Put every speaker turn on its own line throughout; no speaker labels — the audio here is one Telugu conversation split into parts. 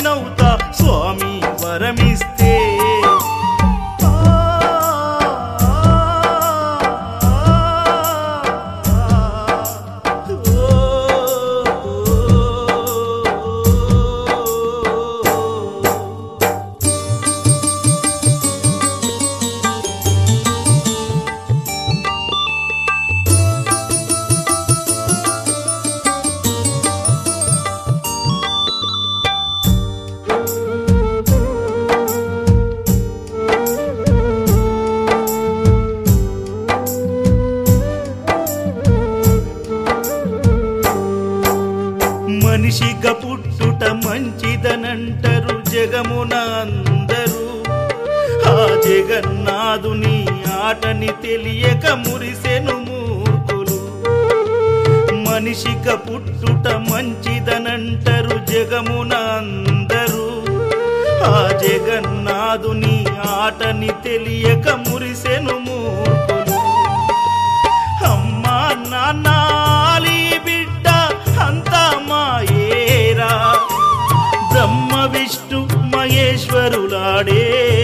సవ్వడినవుతా స్వామి వరమిస్తే. మనిషిగా పుట్టుట మంచిదనంటారు జగమున అందరూ. ఆ జగన్నాథుని ఆటని తెలియక మురిసెను మూర్ఖులు. మనిషిగా పుట్టుట మంచిదనంటారు జగమున అందరూ. ఆ జగన్నాథుని ఆటని తెలియక మురిసెను మూర్ఖులు. అమ్మా నాన్నాలి బిడ్డ అంతా మాయేరా, బ్రహ్మ విష్ణు మహేశ్వరులాడే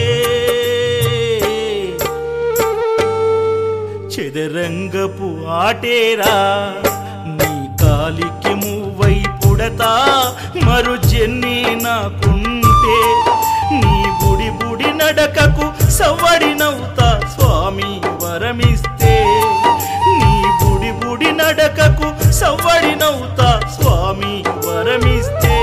చదరంగపు ఆటేరా. నీ కాలికి మూవై పుడతా మరు జన్ని నాకుంటే, నీ బుడి బుడి నడకకు సవ్వడినవుతా స్వామి వరమిస్తే. నీ బుడి బుడి నడకకు సవ్వడినవుతా స్వామి వరమిస్తే.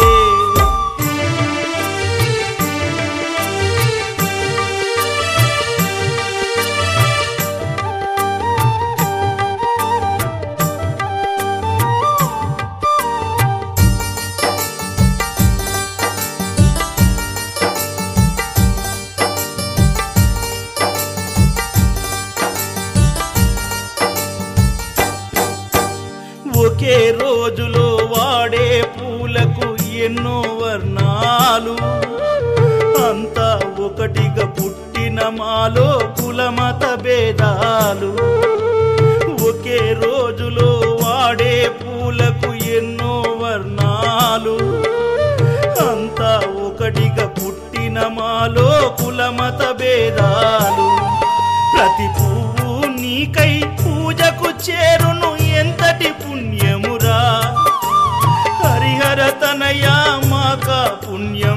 ఒకే రోజులో వాడే పూలకు ఎన్నో వర్ణాలు. అంతా ఒకటిగా పుట్టిన మాలో కులమత భేదాలు. ఒకే రోజులో వాడే పూలకు ఎన్నో వర్ణాలు. అంతా ఒకటిగా పుట్టిన మాలో కులమత భేదాలు. ప్రతి పువ్వు నీకై పూజకు చేరును ఎంతటి పుణ్యమురా. హరిహర తనయా మాక పుణ్యం.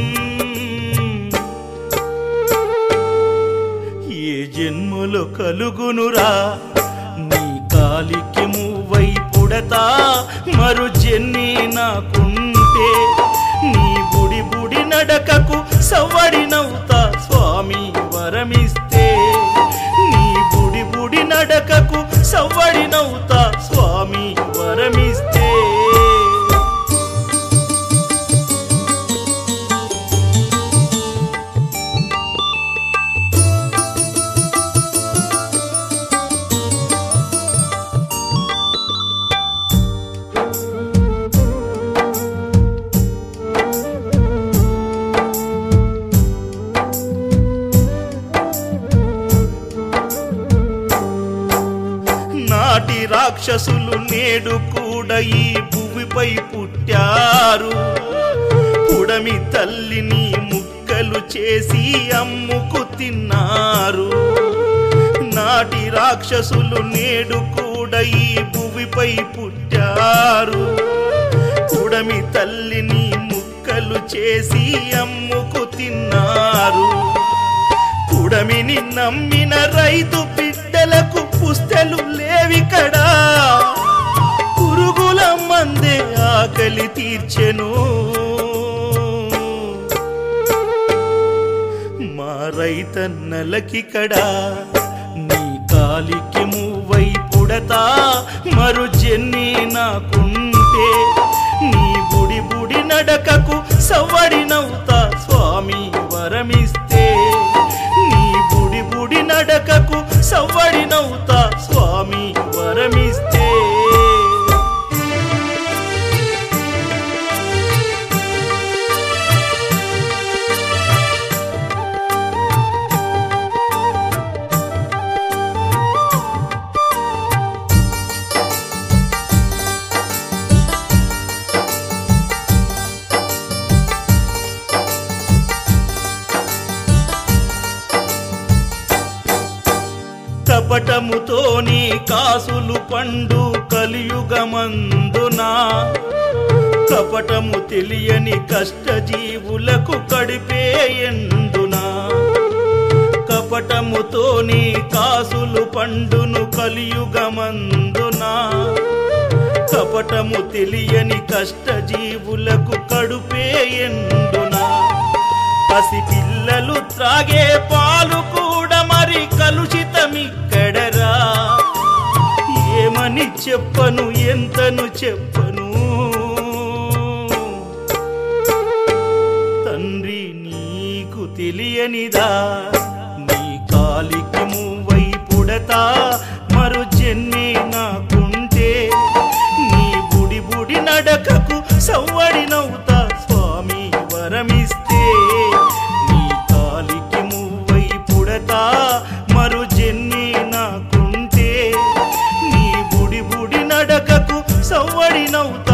ఏ జన్మలో కలుగునురా. నీ కాలికి మూవై పుడతా మరు జన్ని నాకుంటే, నీ బుడి బుడి నడకకు సవ్వడినవుతా స్వామి వరమిస్తే. నీ బుడి బుడి నడకకు సవ్వడినవుతా స్వామి వరమిస్తే. నాటి రాక్షసులు నేడు కూడా ఈ భూమిపై పుట్టారు. పుడమి తల్లిని ముక్కలు చేసి అమ్ముకు తిన్నారు. నాటి రాక్షసులు నేడు కూడా ఈ భూమిపై పుట్టారు. పుడమి తల్లిని ముక్కలు చేసి అమ్ముకు తిన్నారు. పుడమిని నమ్మిన రైతు బిడ్డలకు పుస్తెలు లేవికడా. పురుగుల మందే ఆకలి తీర్చెను. మా రైతన్నలకికడా. నీ కాలికి మూవై పుడతా మరు జన్ని నాకుంటే, నీ బుడి బుడి నడకకు సవ్వడినవుతా స్వామి వరమిస్తే. నీ బుడి బుడి నడకకు సవ్వడినవుతా స్వామి వరమిస్తే. కపటముతోని కాసులు పండు కలియుగమందునా కపటము తెలియని కష్టజీవులకు కడిపే ఎండునా కపటముతోని కాసులు పండును కలియుగమందునా కపటము తెలియని కష్టజీవులకు కడుపే ఎండునా పసి పిల్లలు త్రాగే పాలు కూడా మరి కలుషితమిక్కడరా ఏమని చెప్పను ఎంతను చెప్పను తండ్రి నీకు తెలియనిదా నీ కాలికి మూవై పుడతా మరు జన్మే నాకుంటే నీ బుడి బుడి నడకకు సవ్వడినవుతా స్వామి వరమిస్తే నీ కాలికి మూవై పుడతా మరు జన్మే నాకుంటే నీ బుడి బుడి నడకకు సవ్వడినవుతా